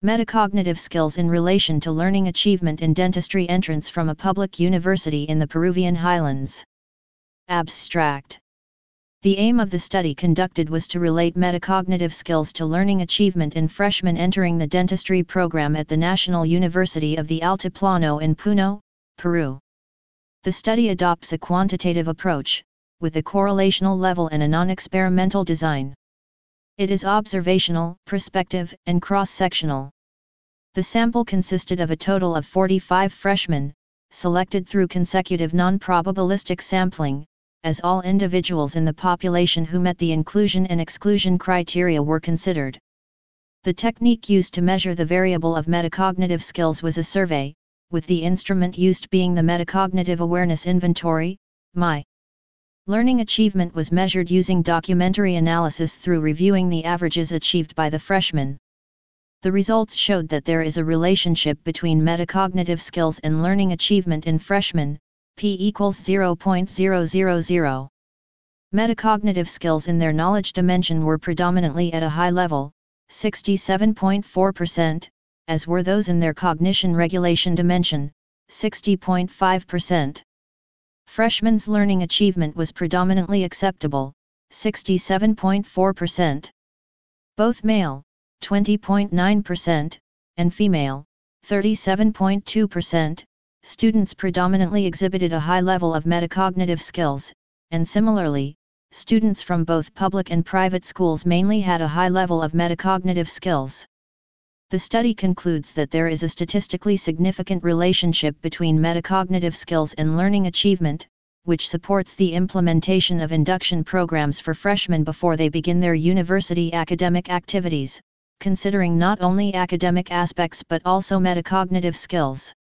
Metacognitive skills in relation to learning achievement in dentistry entrance from a public university in the Peruvian highlands. Abstract. The aim of the study conducted was to relate metacognitive skills to learning achievement in freshmen entering the dentistry program at the National University of the Altiplano in Puno, Peru. The study adopts a quantitative approach, with a correlational level and a non-experimental design. It is observational, prospective, and cross-sectional. The sample consisted of a total of 45 freshmen, selected through consecutive non-probabilistic sampling, as all individuals in the population who met the inclusion and exclusion criteria were considered. The technique used to measure the variable of metacognitive skills was a survey, with the instrument used being the Metacognitive Awareness Inventory, MAI. Learning achievement was measured using documentary analysis through reviewing the averages achieved by the freshmen. The results showed that there is a relationship between metacognitive skills and learning achievement in freshmen, p equals 0.000. Metacognitive skills in their knowledge dimension were predominantly at a high level, 67.4%, as were those in their cognition regulation dimension, 60.5%. Freshmen's learning achievement was predominantly acceptable, 67.4%. Both male, 20.9%, and female, 37.2%, students predominantly exhibited a high level of metacognitive skills, and similarly, students from both public and private schools mainly had a high level of metacognitive skills. The study concludes that there is a statistically significant relationship between metacognitive skills and learning achievement, which supports the implementation of induction programs for freshmen before they begin their university academic activities, considering not only academic aspects but also metacognitive skills.